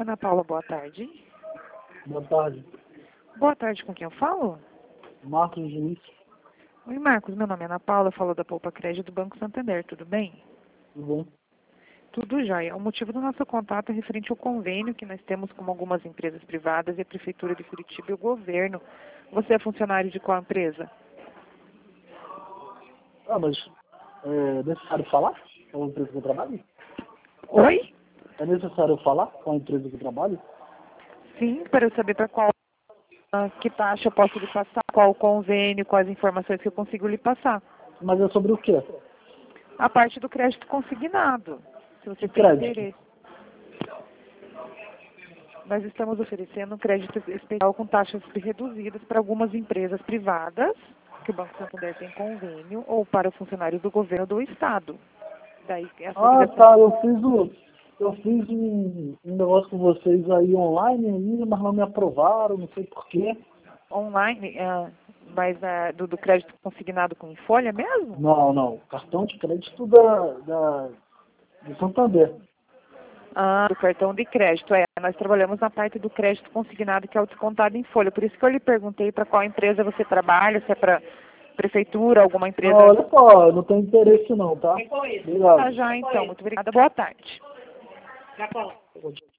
Ana Paula, boa tarde. Boa tarde. Boa tarde, com quem eu falo? Marcos Diniz. Oi, Marcos, meu nome é Ana Paula, eu falo da Poupa Crédito do Banco Santander, tudo bem? Tudo bom? Tudo jóia. O motivo do nosso contato é referente ao convênio que nós temos com algumas empresas privadas e a Prefeitura de Curitiba e o governo. Você é funcionário de qual empresa? Mas é necessário falar com a empresa que eu trabalho? Oi? É necessário falar com a empresa que eu trabalho? Sim, para eu saber para qual que taxa eu posso lhe passar, qual o convênio, quais informações que eu consigo lhe passar. Mas é sobre o quê? A parte do crédito consignado, se você Que tem crédito? interesse. Nós estamos oferecendo um crédito especial com taxas reduzidas para algumas empresas privadas, que o Banco Santander tem convênio, ou para funcionários do governo do Estado. Daí essa ligação Tá, eu fiz um negócio com vocês aí online ainda, mas não me aprovaram, não sei porquê. online, mas do crédito consignado com folha mesmo? Não, cartão de crédito do Santander. Do cartão de crédito. Nós trabalhamos na parte do crédito consignado, que é o descontado em folha. Por isso que eu lhe perguntei para qual empresa você trabalha, se é para prefeitura, alguma empresa. Não, olha só, eu não tenho interesse não, tá? Obrigado. Tá já, então. Muito obrigada. Boa tarde.